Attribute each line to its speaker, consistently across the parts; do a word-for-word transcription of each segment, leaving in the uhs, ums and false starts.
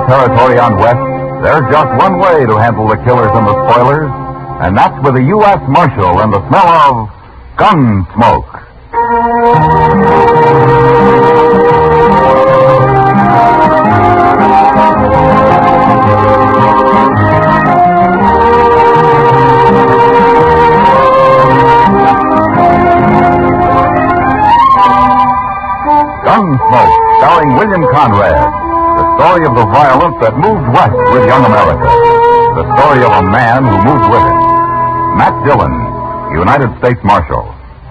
Speaker 1: territory on West, there's just one way to handle the killers and the spoilers, and that's with a U S Marshal and the smell of gun smoke. Gunsmoke, starring William Conrad. The story of the violence that moved west with young America. The story of a man who moved with it. Matt Dillon, United States Marshal.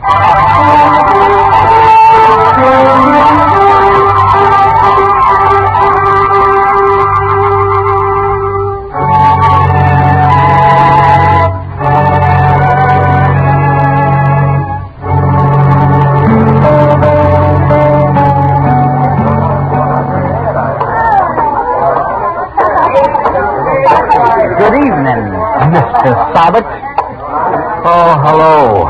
Speaker 2: Good evening, Mister Sabat.
Speaker 3: Oh, hello.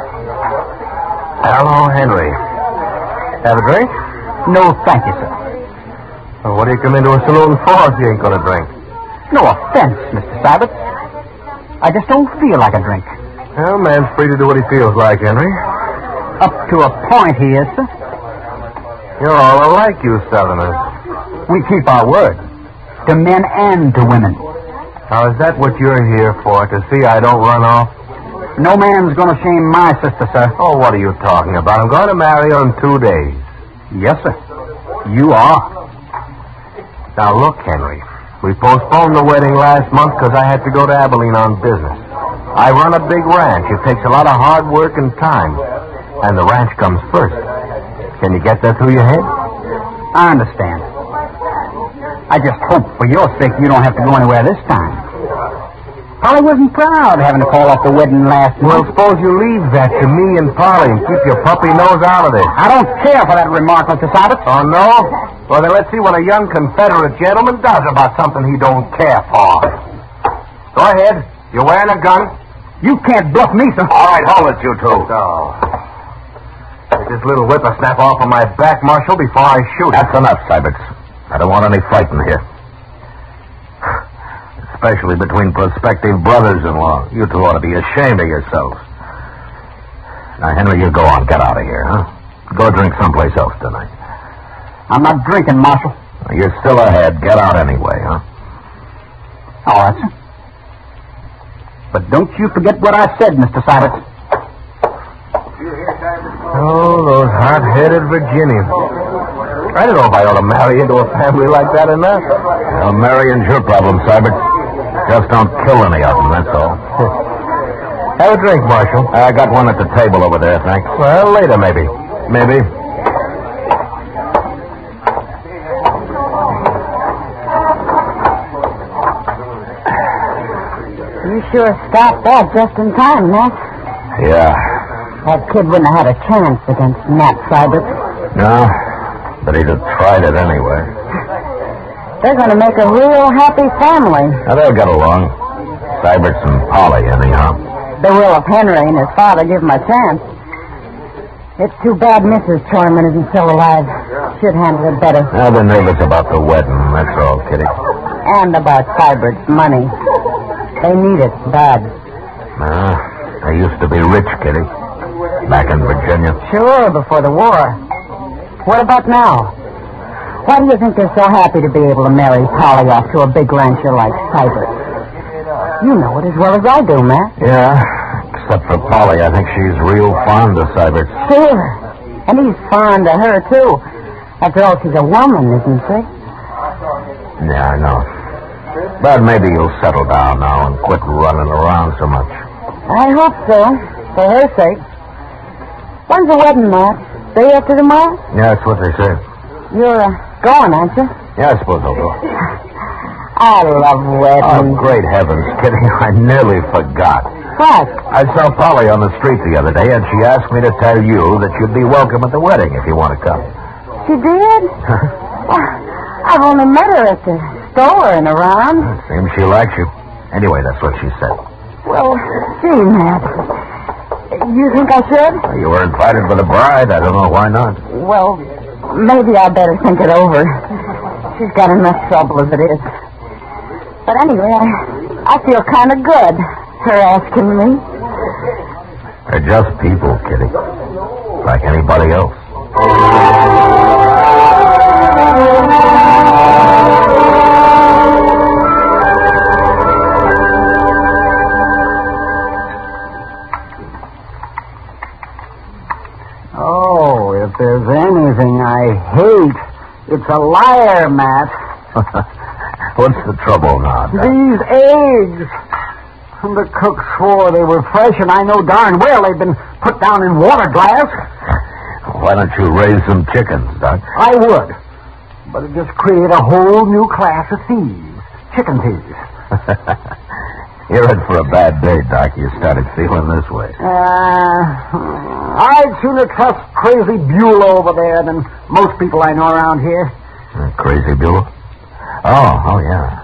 Speaker 3: Hello, Henry. Have a drink?
Speaker 2: No, thank you, sir.
Speaker 3: Well, what do you come into a saloon for if you ain't going to drink?
Speaker 2: No offense, Mister Sabat. I just don't feel like a drink.
Speaker 3: Well, man's free to do what he feels like, Henry.
Speaker 2: Up to a point, he is, sir.
Speaker 3: You're all alike, you Southerners.
Speaker 2: We keep our word. To men and to women.
Speaker 3: Now, is that what you're here for, to see I don't run off?
Speaker 2: No man's going to shame my sister, sir.
Speaker 3: Oh, what are you talking about? I'm going to marry her in two days.
Speaker 2: Yes, sir. You are.
Speaker 3: Now, look, Henry. We postponed the wedding last month because I had to go to Abilene on business. I run a big ranch. It takes a lot of hard work and time. And the ranch comes first. Can you get that through your head?
Speaker 2: I understand. I just hope for your sake you don't have to go anywhere this time. Polly wasn't proud having to call off the wedding last
Speaker 3: Well,
Speaker 2: month.
Speaker 3: suppose you leave that to me and Polly and keep your puppy nose out of this.
Speaker 2: I don't care for that remark, Mister Sabat.
Speaker 3: Oh, no? Well, then let's see what a young Confederate gentleman does about something he don't care for. Go ahead. You're wearing a gun?
Speaker 2: You can't bluff me, sir.
Speaker 3: All right, hold it, you two. So, get this little whippersnapper off of my back, Marshal, before I shoot him.
Speaker 1: That's enough, Syberts. I don't want any fighting here. Especially between prospective brothers-in-law. You two ought to be ashamed of yourselves. Now, Henry, you go on. Get out of here, huh? Go drink someplace else tonight.
Speaker 2: I'm not drinking, Marshal.
Speaker 1: You're still ahead. Get out anyway, huh?
Speaker 2: All right, sir. But don't you forget what I said, Mister Sabat.
Speaker 3: Oh, those hot-headed Virginians. I don't know if I ought to marry into a family like that or not.
Speaker 1: Well, marrying's your problem, Syberts. Just don't kill any of them, that's all.
Speaker 3: Have a drink, Marshal.
Speaker 1: I got one at the table over there, thanks.
Speaker 3: Well, later, maybe.
Speaker 1: Maybe.
Speaker 4: You sure stopped that just in time, Matt.
Speaker 1: Yeah.
Speaker 4: That kid wouldn't have had a chance against Matt Syberts.
Speaker 1: No, but he'd have tried it anyway.
Speaker 4: They're going to make a real happy family.
Speaker 1: Now, they'll get along. Syberts and Polly, anyhow.
Speaker 4: They will if Henry and his father give him a chance. It's too bad Missus Charman isn't still alive. Should handle it better.
Speaker 1: Now, they're nervous about the wedding, that's all, Kitty.
Speaker 4: And about Syberts' money. They need it bad.
Speaker 1: Ah, they used to be rich, Kitty. Back in Virginia.
Speaker 4: Sure, before the war. What about now? Why do you think they're so happy to be able to marry Polly off to a big rancher like Syberts? You know it as well as I do, Matt.
Speaker 1: Yeah, except for Polly. I think she's real fond of Syberts.
Speaker 4: Sure. And he's fond of her, too. After all, she's a woman, isn't she?
Speaker 1: Yeah, I know. But maybe you'll settle down now and quit running around so much.
Speaker 4: I hope so, for her sake. When's the wedding, Matt? Day after tomorrow?
Speaker 1: Yeah, that's what they say.
Speaker 4: You're uh, going, aren't you?
Speaker 1: Yeah, I suppose I'll go.
Speaker 4: I love
Speaker 1: Oh,
Speaker 4: weddings.
Speaker 1: great heavens, Kitty. I nearly forgot.
Speaker 4: What?
Speaker 1: I saw Polly on the street the other day, and she asked me to tell you that you'd be welcome at the wedding if you want to come.
Speaker 4: She did? Well, I've only met her at the store and around.
Speaker 1: Seems she likes you. Anyway, that's what she said.
Speaker 4: Well, gee, Matt. You think I should?
Speaker 1: Well, you were invited for the bride. I don't know why not.
Speaker 4: Well, maybe I better think it over. she's got enough trouble as it is. But anyway, I, I feel kind of good, her asking me.
Speaker 3: They're just people, Kitty. Like anybody else.
Speaker 2: Oh, if there's anything I hate, it's a liar, Matt.
Speaker 3: What's the trouble now, Doc?
Speaker 2: These eggs. The cook swore they were fresh, and I know darn well they've been put down in water glass.
Speaker 3: Why don't you raise some chickens, Doc?
Speaker 2: I would. But it just create a whole new class of thieves. Chicken thieves.
Speaker 3: You're in for a bad day, Doc. You started feeling this way.
Speaker 2: Uh, I'd sooner trust Crazy Beulah over there than most people I know around here.
Speaker 3: Uh, Crazy Beulah? Oh, oh, yeah.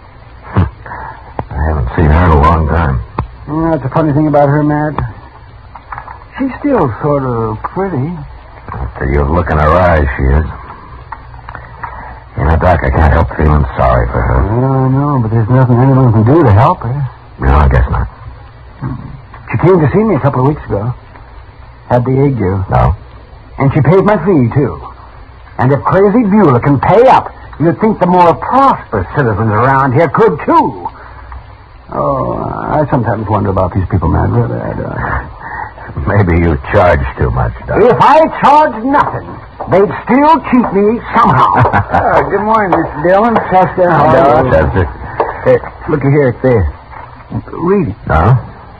Speaker 3: I haven't seen her in a long time.
Speaker 2: Mm, that's the funny thing about her, Matt. She's still sort of pretty.
Speaker 3: After you look in her eyes, she is. You know, Doc, I can't help feeling sorry for her.
Speaker 2: Well, I know, but there's nothing anyone can do to help her.
Speaker 3: No, I guess not.
Speaker 2: She came to see me a couple of weeks ago. Had the ague.
Speaker 3: No?
Speaker 2: And she paid my fee, too. And if Crazy Beulah can pay up, you'd think the more prosperous citizens around here could, too. Oh, I sometimes wonder about these people, man. Really, I do.
Speaker 3: Maybe you charge too much, Doc.
Speaker 2: If I charged nothing, they'd still cheat me somehow. Oh, good morning, Mister Dillon. Chester.
Speaker 3: Hello, Chester.
Speaker 2: Hey, looky here, it's there. Read it.
Speaker 3: No?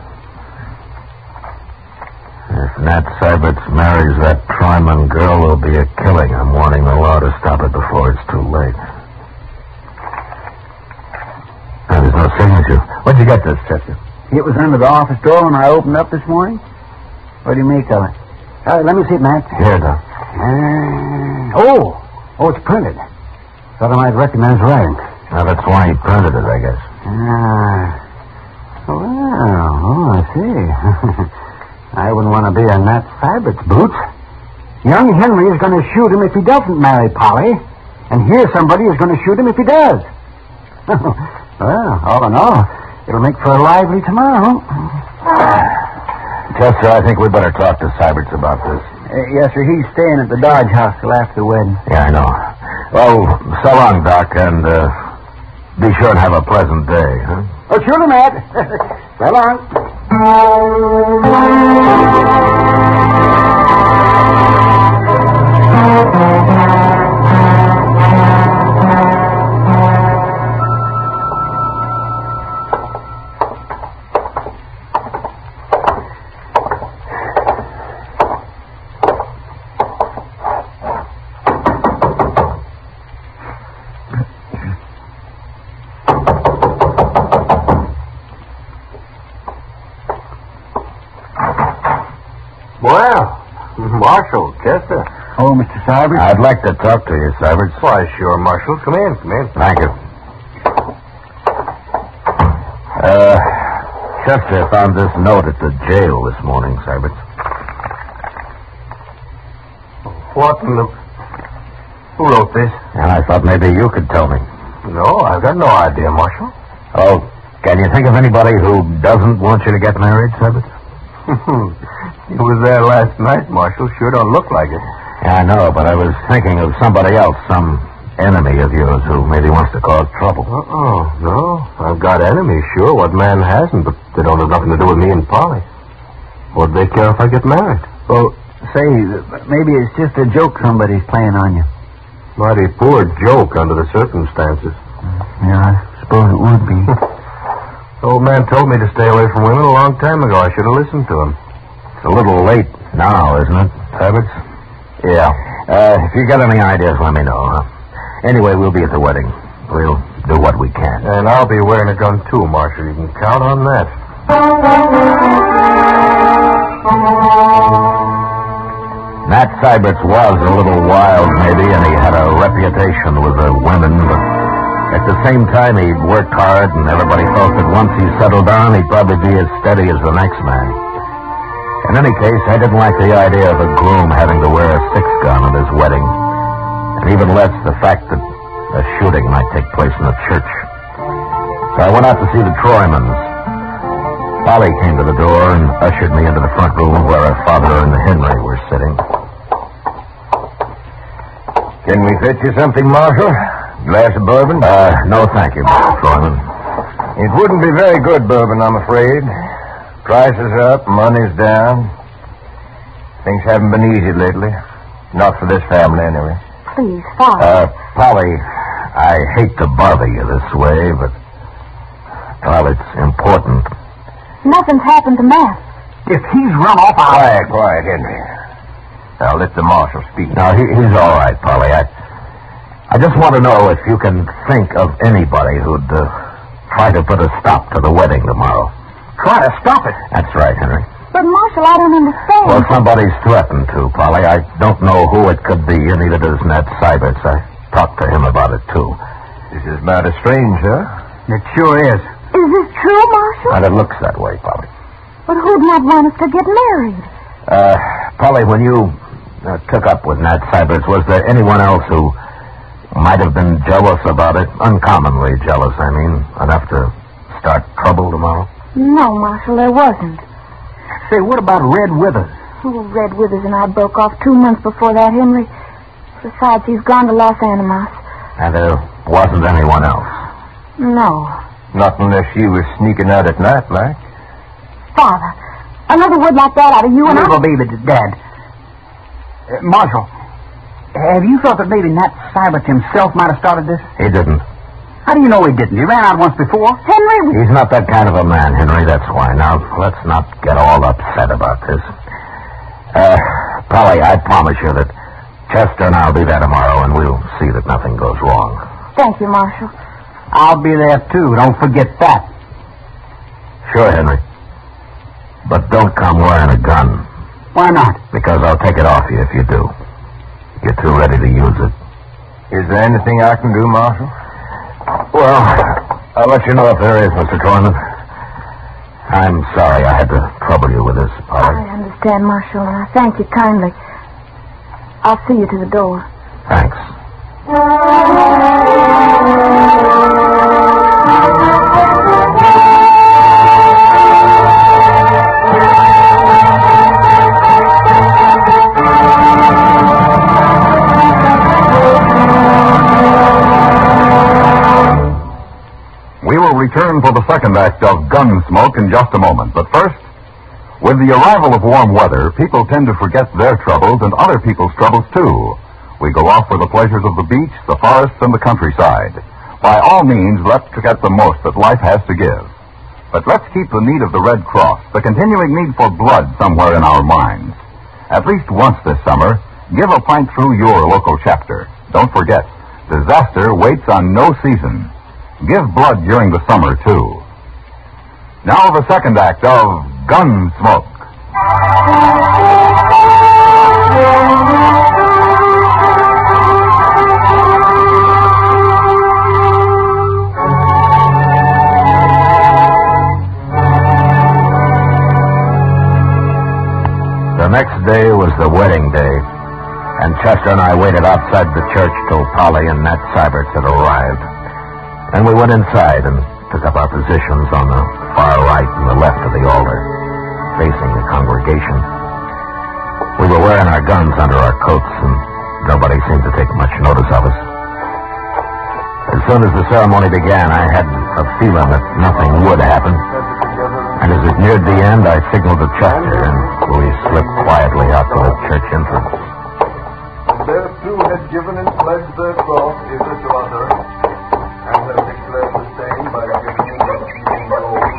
Speaker 3: If Nat Syberts marries that Tryman girl, there'll be a killing. I'm wanting the law to stop it before it's too late. Oh, there's no signature. Where'd you get this, Chester?
Speaker 2: It was under the office door when I opened up this morning. What do you make of it? Uh, let me see it, Matt.
Speaker 3: Here, Doc.
Speaker 2: Uh, oh. Oh, it's printed. Thought I might recognize writing.
Speaker 3: Now, that's why he printed it, I guess.
Speaker 2: Ah. Well, oh, I see. I wouldn't want to be in Nat Sybert's boots. Young Henry is going to shoot him if he doesn't marry Polly. And here somebody is going to shoot him if he does. Well, all in all, it'll make for a lively tomorrow.
Speaker 3: Chester, I think we better talk to Syberts about this.
Speaker 2: Uh, yes, sir. He's staying at the Dodge House till after the wedding.
Speaker 3: Yeah, I know. Well, so long, Doc, and uh, be sure and have a pleasant day, huh?
Speaker 2: Oh, sure, Matt. So long.
Speaker 3: Well, Marshal, Chester.
Speaker 2: Oh, Mister Syberts?
Speaker 3: I'd like to talk to you, Syberts.
Speaker 5: Why, sure, Marshal. Come in, come in.
Speaker 3: Thank you. Uh, Chester found this note at the jail this morning, Syberts.
Speaker 5: What in the... Who wrote this?
Speaker 3: And I thought maybe you could tell me.
Speaker 5: No, I've got no idea, Marshal.
Speaker 3: Oh, can you think of anybody who doesn't want you to get married, Syberts?
Speaker 5: He was there last night, Marshal. Sure don't look like it.
Speaker 3: Yeah, I know, but I was thinking of somebody else, some enemy of yours who maybe wants to cause trouble.
Speaker 5: Uh-oh, no. I've got enemies, sure. What man hasn't? But they don't have nothing to do with me and Polly. What'd they care if I get married?
Speaker 2: Well, say, maybe it's just a joke somebody's playing on you.
Speaker 5: Mighty poor joke under the circumstances.
Speaker 2: Yeah, I suppose it would be.
Speaker 5: The old man told me to stay away from women a long time ago. I should have listened to him.
Speaker 3: It's a little late now, isn't it, Syberts?
Speaker 5: Yeah.
Speaker 3: Uh, if you got any ideas, let me know. Huh? Anyway, we'll be at the wedding. We'll do what we can.
Speaker 5: And I'll be wearing a gun, too, Marshal. You can count on that.
Speaker 3: Nat Syberts was a little wild, maybe, and he had a reputation with the women, but at the same time, he'd worked hard, and everybody thought that once he settled down, he'd probably be as steady as the next man. In any case, I didn't like the idea of a groom having to wear a six-gun at his wedding, and even less the fact that a shooting might take place in the church. So I went out to see the Troymans. Polly came to the door and ushered me into the front room where her father and Henry were sitting.
Speaker 5: Can we fetch you something, Marshal? Glass of bourbon?
Speaker 3: Uh, no, thank you, Mister Troyman.
Speaker 5: It wouldn't be very good bourbon, I'm afraid. Prices up, money's down. Things haven't been easy lately. Not for this family, anyway.
Speaker 4: Please, Father.
Speaker 3: Uh, Polly, I hate to bother you this way, but, well, it's important.
Speaker 4: Nothing's happened to Matt.
Speaker 2: If he's run off, I'll...
Speaker 5: Quiet, quiet, Henry. Now, let the Marshal speak.
Speaker 3: No, he, he's all right, Polly. I, I just want to know if you can think of anybody who'd uh, try to put a stop to the wedding tomorrow.
Speaker 2: Try to stop it?
Speaker 3: That's right, Henry.
Speaker 4: But, Marshal, I don't understand.
Speaker 3: Well, somebody's threatened to, Polly. I don't know who it could be, and neither does Ned Syberts. I talked to him about it, too.
Speaker 5: This is mighty strange, huh?
Speaker 2: It sure is.
Speaker 4: Is this true, Marshal?
Speaker 3: And it looks that way, Polly.
Speaker 4: But who'd not want us to get married?
Speaker 3: Uh, Polly, when you uh, took up with Nat Syberts, was there anyone else who might have been jealous about it? Uncommonly jealous, I mean, enough to start trouble tomorrow?
Speaker 4: No, Marshal, there wasn't.
Speaker 2: Say, what about Red Withers?
Speaker 4: Oh, Red Withers and I broke off two months before that, Henry. Besides, he's gone to Los Animas.
Speaker 3: And there wasn't anyone else?
Speaker 4: No.
Speaker 5: Not unless she was sneaking out at night, like.
Speaker 4: Father, another word like that out of you and I...
Speaker 2: Little baby, Dad. Uh, Marshal, have you thought that maybe Nat Syberts himself might have started this?
Speaker 3: He didn't.
Speaker 2: How do you know he didn't? He ran out once before.
Speaker 4: Henry...
Speaker 3: He's not that kind of a man, Henry, that's why. Now, let's not get all upset about this. Uh, Polly, I promise you that Chester and I'll be there tomorrow, and we'll see that nothing goes wrong.
Speaker 4: Thank you, Marshal.
Speaker 2: I'll be there, too. Don't forget that.
Speaker 3: Sure, Henry. But don't come wearing a gun.
Speaker 2: Why not?
Speaker 3: Because I'll take it off you if you do. You're too ready to use it.
Speaker 5: Is there anything I can do, Marshal?
Speaker 3: Well, I'll let you know if there is, Mister Troyman. I'm sorry I had to trouble you with this, Polly.
Speaker 4: I understand, Marshal, and I thank you kindly. I'll see you to the door.
Speaker 3: Thanks.
Speaker 1: Return for the second act of Gunsmoke in just a moment. But first, with the arrival of warm weather, people tend to forget their troubles and other people's troubles, too. We go off for the pleasures of the beach, the forests, and the countryside. By all means, let's get the most that life has to give. But let's keep the need of the Red Cross, the continuing need for blood, somewhere in our minds. At least once this summer, give a pint through your local chapter. Don't forget, disaster waits on no season. Give blood during the summer, too. Now the second act of Gunsmoke.
Speaker 3: The next day was the wedding day, and Chester and I waited outside the church till Polly and Nat Syberts had arrived. And we went inside and took up our positions on the far right and the left of the altar, facing the congregation. We were wearing our guns under our coats, and nobody seemed to take much notice of us. As soon as the ceremony began, I had a feeling that nothing would happen. And as it neared the end, I signaled to Chester, and we slipped quietly out to the church entrance.
Speaker 5: Their two had given and pledged their troth either to other, and have declared the same by giving and receiving the oath.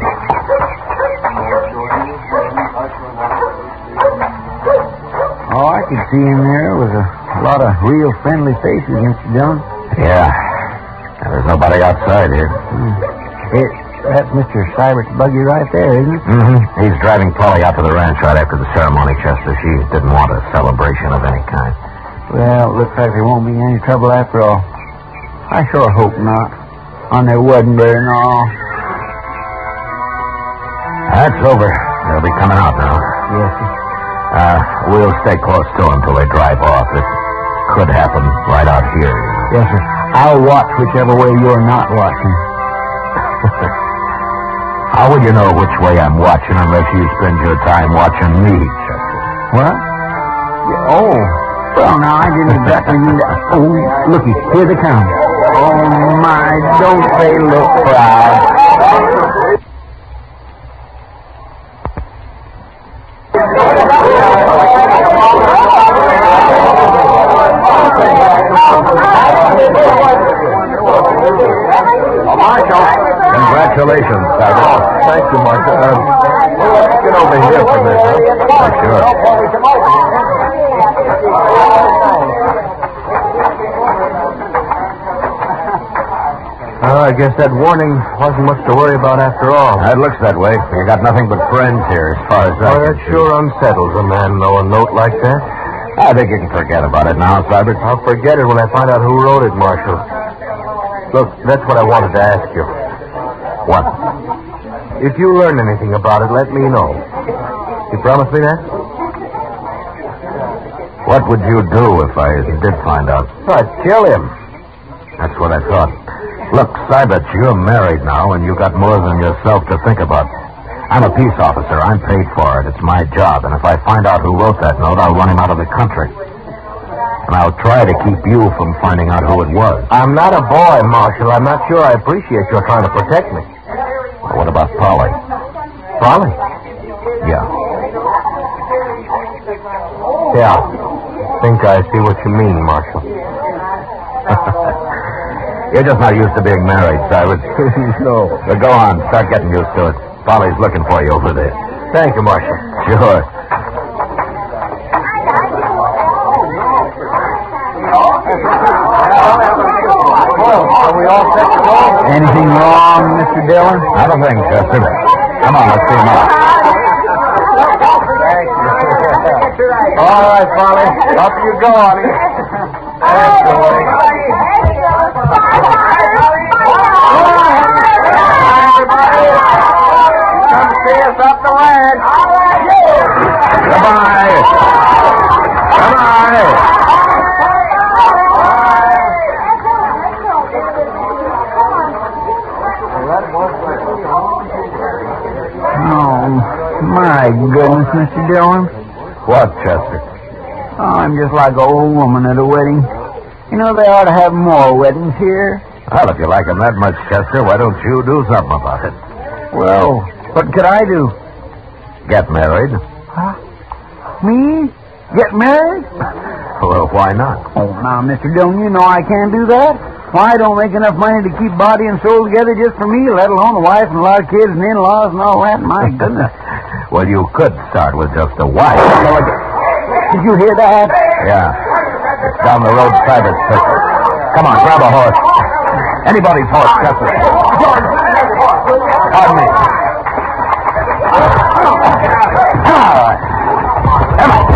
Speaker 2: Oh, I could see in there was a lot of real friendly faces, Mister Dillon.
Speaker 3: Yeah. And there's nobody outside here.
Speaker 2: Hmm. It, that's Mister Sybert's buggy right there, isn't it?
Speaker 3: Mm-hmm. He's driving Polly out to the ranch right after the ceremony, Chester. She didn't want a celebration of any kind.
Speaker 2: Well, it looks like there won't be any trouble after all. I sure hope not. On their wedding day and all.
Speaker 3: That's over. They'll be coming out now.
Speaker 2: Yes, sir.
Speaker 3: Uh, we'll stay close to them till they drive off. It could happen right out here.
Speaker 2: Yes, sir. I'll watch whichever way you're not watching.
Speaker 3: How would you know which way I'm watching unless you spend your time watching me, Chester?
Speaker 2: What? Yeah, oh. Well, now, I didn't exactly mean that. Oh, looky, here they come. Oh, my, don't they look proud?
Speaker 3: Congratulations, Cyrus. Thank you, Martha. Uh, well, let's get over here for a minute, huh? Sure. Well, I guess that warning wasn't much to worry about after all. It looks that way. You got nothing but friends here as far as that. Oh, that sure unsettles a man, know a note like that. I think you can forget about it now, Cybert. I'll forget it when I find out who wrote it, Marshal. Look, that's what I wanted to ask you. What? If you learn anything about it, let me know. You promise me that? What would you do if I did find out? I'd kill him. That's what I thought. Look, Cybert, you're married now, and you got more than yourself to think about. I'm a peace officer. I'm paid for it. It's my job. And if I find out who wrote that note, I'll run him out of the country. And I'll try to keep you from finding out who it was. I'm not a boy, Marshal. I'm not sure I appreciate your trying to protect me. Well, what about Polly? Polly? Yeah. Yeah. Think I see what you mean, Marshal. You're just not used to being married, Cyrus. No. But go on. Start getting used to it. Polly's looking for you over there. Thank you, Marshal. Sure. Are we all set to go?
Speaker 2: Anything wrong, Mister Dillon?
Speaker 3: Not a thing, Chester. Come on, let's see him out. All right, Polly. Up you go, honey. That's the way. Come see us up the ranch. Goodbye. Goodbye.
Speaker 2: Oh, my goodness, Mister Dillon.
Speaker 3: What, Chester?
Speaker 2: Oh, I'm just like an old woman at a wedding. You know, they ought to have more weddings here.
Speaker 3: Well, if you like him that much, Chester, why don't you do something about it?
Speaker 2: Well, what could I do?
Speaker 3: Get married.
Speaker 2: Huh? Me? Get married?
Speaker 3: Well, why not?
Speaker 2: Oh, now, Mister Dillon, you know I can't do that. Why, I don't make enough money to keep body and soul together just for me, let alone a wife and a lot of kids and in-laws and all that. My goodness.
Speaker 3: Well, you could start with just a wife.
Speaker 2: Did you hear that?
Speaker 3: Yeah. It's down the road, Cyber's pistol. Come on, grab a horse. Anybody's horse, Chester. Pardon me. All right. Come on.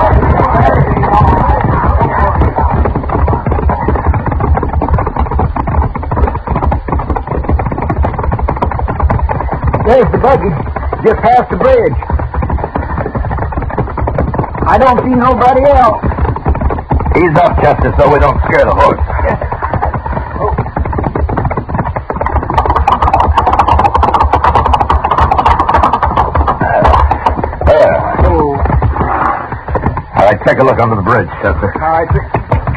Speaker 2: There's the buggy. Just past the bridge. I don't see nobody else.
Speaker 3: Ease up, Chester, so we don't scare the horse. There.
Speaker 2: Oh.
Speaker 3: All right, take a look under the bridge, Chester.
Speaker 2: All right, sir.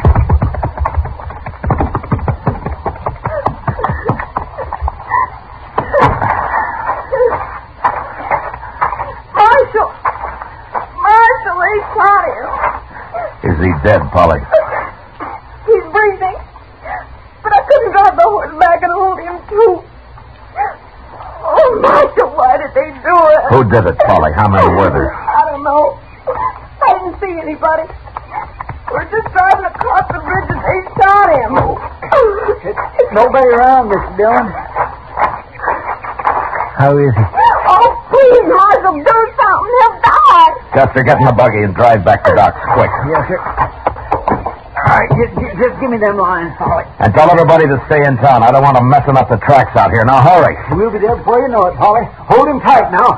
Speaker 3: Is he dead, Polly?
Speaker 6: He's breathing. But I couldn't drive the horse back and hold him, too. Oh, Marshal, why did they do it?
Speaker 3: Who did it, Polly? How many were there?
Speaker 6: I don't know. I didn't see anybody. We're just driving across the bridge and they shot him.
Speaker 2: Nobody around, Mister Dillon. How is he?
Speaker 6: Oh, please, Marshal, do something. He'll die.
Speaker 3: Chester, get in the buggy and drive back to docks, quick.
Speaker 2: Yes, sir. All right, just, just, just give me them lines, Polly.
Speaker 3: And tell everybody to stay in town. I don't want them messing up the tracks out here. Now, hurry.
Speaker 2: We'll be there before you know it, Polly. Hold him tight now.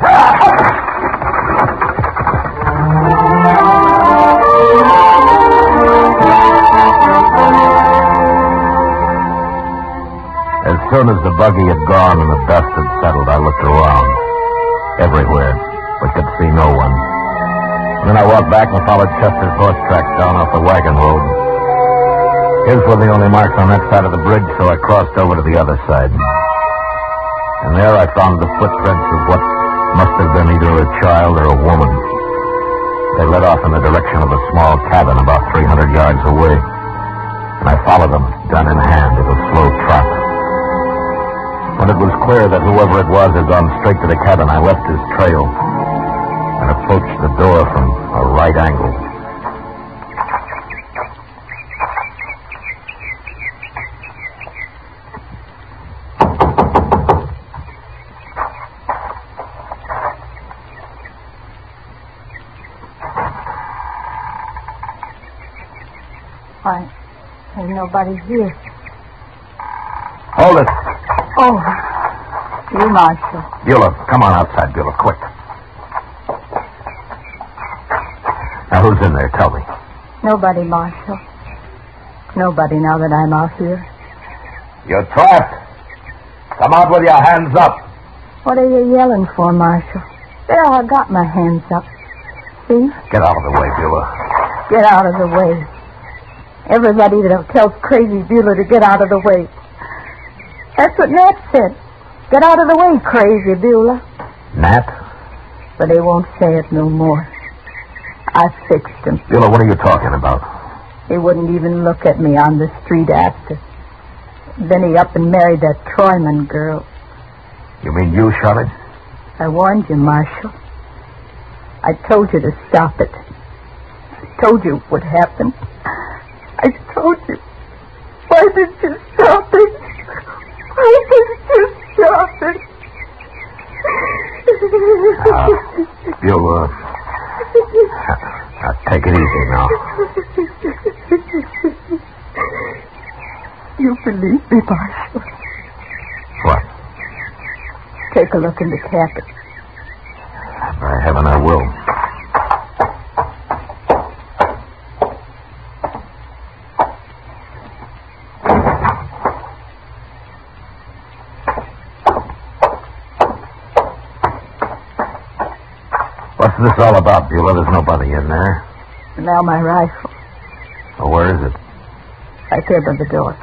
Speaker 3: buggy had gone and the dust had settled, I looked around. Everywhere, but could see no one. And then I walked back and followed Chester's horse tracks down off the wagon road. His were the only marks on that side of the bridge, so I crossed over to the other side. And there I found the footprints of what must have been either a child or a woman. They led off in the direction of a small cabin about three hundred yards away. And I followed them, gun in hand, at a slow trot. When it was clear that whoever it was had gone straight to the cabin, I left his trail and approached the door from a right angle.
Speaker 6: Why, ain't nobody here.
Speaker 3: Hold it.
Speaker 6: Oh, you, Marshal.
Speaker 3: Beulah, come on outside, Beulah, quick. Now, who's in there? Tell me.
Speaker 6: Nobody, Marshal. Nobody now that I'm out here.
Speaker 3: You're trapped. Come out with your hands up.
Speaker 6: What are you yelling for, Marshal? There, I got my hands up. See?
Speaker 3: Get out of the way, Beulah.
Speaker 6: Get out of the way. Everybody that tells Crazy Beulah to get out of the way. That's what Nat said. Get out of the way, Crazy Beulah.
Speaker 3: Nat?
Speaker 6: But they won't say it no more. I fixed him.
Speaker 3: Beulah, what are you talking about?
Speaker 6: He wouldn't even look at me on the street after. Then he up and married that Troyman girl.
Speaker 3: You mean you shot him?
Speaker 6: I warned you, Marshal. I told you to stop it. I told you what happened. I told you. Why did you stop it? Why did you stop it?
Speaker 3: Uh, you'll, uh... Now, take it easy now.
Speaker 6: You believe me, Marshal?
Speaker 3: What?
Speaker 6: Take a look in the cabin.
Speaker 3: By heaven, I will. What's this all about, Beulah? There's nobody in there.
Speaker 6: Now my rifle.
Speaker 3: Well, where is it?
Speaker 6: Right there by the door.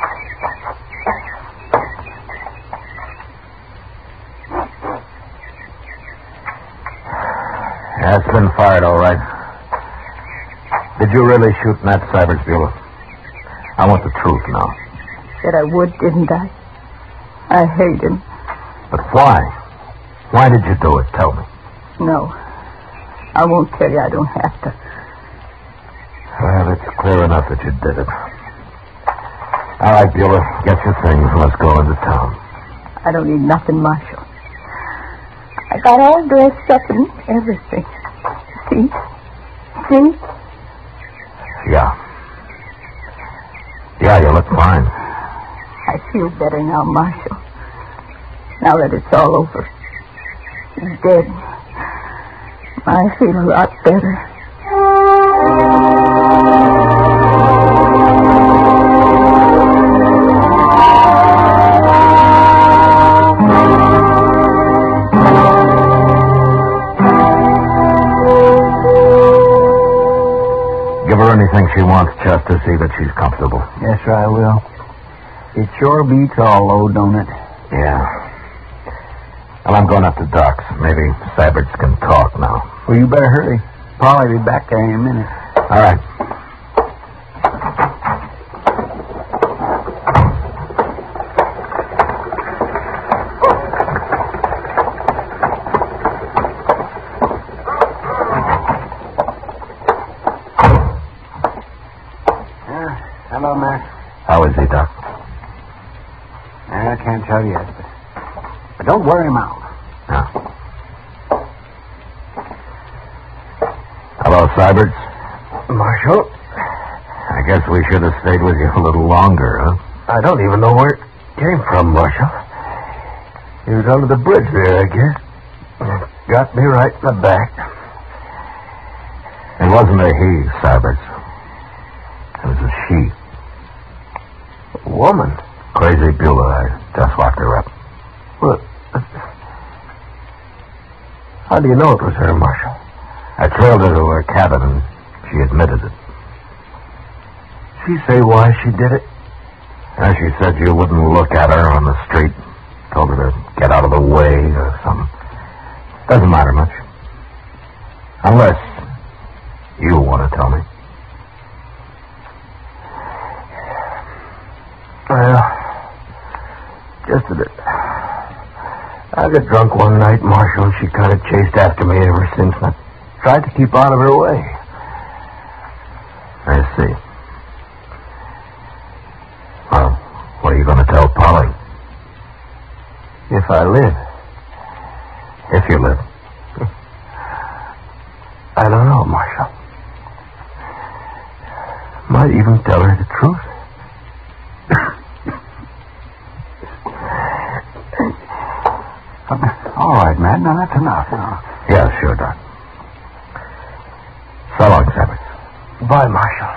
Speaker 3: Yeah, it's been fired, all right. Did you really shoot Nat Syberts, Beulah? I want the truth now.
Speaker 6: Said I would, didn't I? I hate him.
Speaker 3: But why? Why did you do it? Tell me.
Speaker 6: No. I won't tell you. I don't have to.
Speaker 3: Well, it's clear enough that you did it. All right, Beulah, get your things and let's go into town.
Speaker 6: I don't need nothing, Marshal. I got all dressed up and everything. See? See?
Speaker 3: Yeah. Yeah, you look fine.
Speaker 6: I feel better now, Marshal. Now that it's all over. He's dead. I feel a lot better.
Speaker 3: Give her anything she wants, Chester. See that she's comfortable.
Speaker 2: Yes, sir, I will. It sure beats all, though, don't it?
Speaker 3: Yeah. Well, I'm going up to Doc's. Maybe Syberts can talk now.
Speaker 2: Well, you better hurry. Probably be back there in a minute.
Speaker 3: All right.
Speaker 2: Uh, hello, Mac.
Speaker 3: How is he, Doc?
Speaker 2: I can't tell yet, but, but don't worry him out.
Speaker 3: No. Hello, Syberts.
Speaker 5: Marshal?
Speaker 3: I guess we should have stayed with you a little longer, huh?
Speaker 5: I don't even know where it came from, Marshal. He was under the bridge there, I guess. Got me right in the back.
Speaker 3: It wasn't a he, Syberts. It was a she.
Speaker 5: A woman?
Speaker 3: Crazy Beulah. I Just locked her up.
Speaker 5: Well, how do you know it was her, Marshal?
Speaker 3: I trailed her to her cabin, and she admitted it.
Speaker 5: She say why she did it?
Speaker 3: And she said you wouldn't look at her on the street. Told her to get out of the way or something. Doesn't matter much. Unless you want to tell me.
Speaker 5: Well, just a bit. I got drunk one night, Marshal, and she kind of chased after me ever since, and I tried to keep out of her way.
Speaker 3: I see. Well, what are you going to tell Polly?
Speaker 5: If I live.
Speaker 3: If you live.
Speaker 5: I don't know, Marshal. Might even tell her the truth.
Speaker 2: All right, Matt. Now, that's enough. Now.
Speaker 3: Yeah, sure, Doc. So long, Savage.
Speaker 5: Bye, Marshal.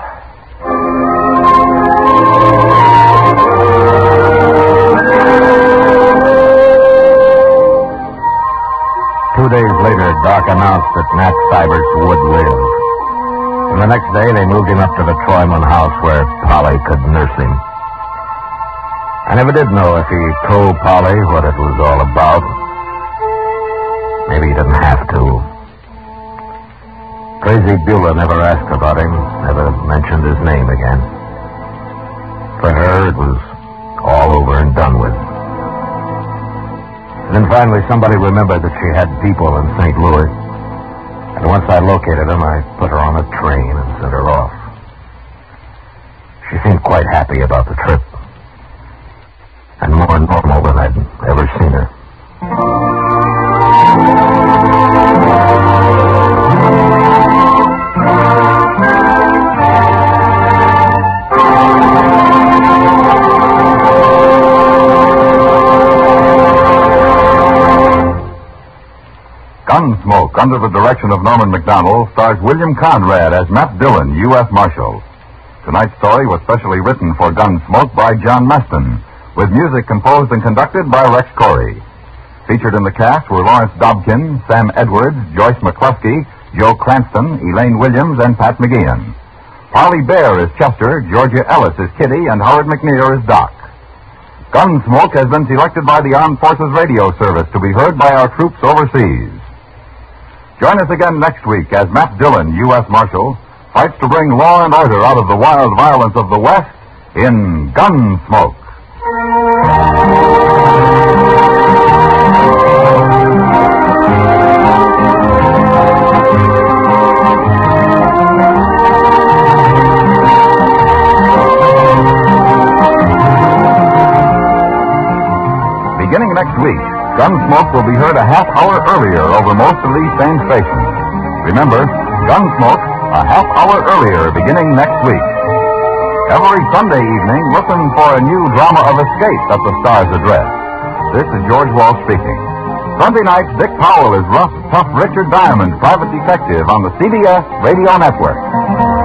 Speaker 3: Two days later, Doc announced that Nat Syberts would live. And the next day, they moved him up to the Troyman house where Polly could nurse him. I never did know if he told Polly what it was all about. Maybe he didn't have to. Crazy Beulah never asked about him, never mentioned his name again. For her, it was all over and done with. And then finally somebody remembered that she had people in Saint Louis. And once I located them, I put her on a train and sent her off. She seemed quite happy about the trip. And more normal than I'd ever seen her.
Speaker 1: Gunsmoke, under the direction of Norman Macdonald, stars William Conrad as Matt Dillon, U S Marshal. Tonight's story was specially written for Gunsmoke by John Meston, with music composed and conducted by Rex Corey. Featured in the cast were Lawrence Dobkin, Sam Edwards, Joyce McCluskey, Joe Cranston, Elaine Williams, and Pat McGeehan. Polly Bear is Chester, Georgia Ellis is Kitty, and Howard McNear is Doc. Gunsmoke has been selected by the Armed Forces Radio Service to be heard by our troops overseas. Join us again next week as Matt Dillon, U S Marshal, fights to bring law and order out of the wild violence of the West in Gunsmoke. Beginning next week, Gunsmoke will be heard a half hour earlier over most of these same stations. Remember, Gunsmoke, a half hour earlier beginning next week. Every Sunday evening, listen for a new drama of escape that the stars address. This is George Walsh speaking. Sunday nights, Dick Powell is rough, tough Richard Diamond, private detective on the C B S Radio Network.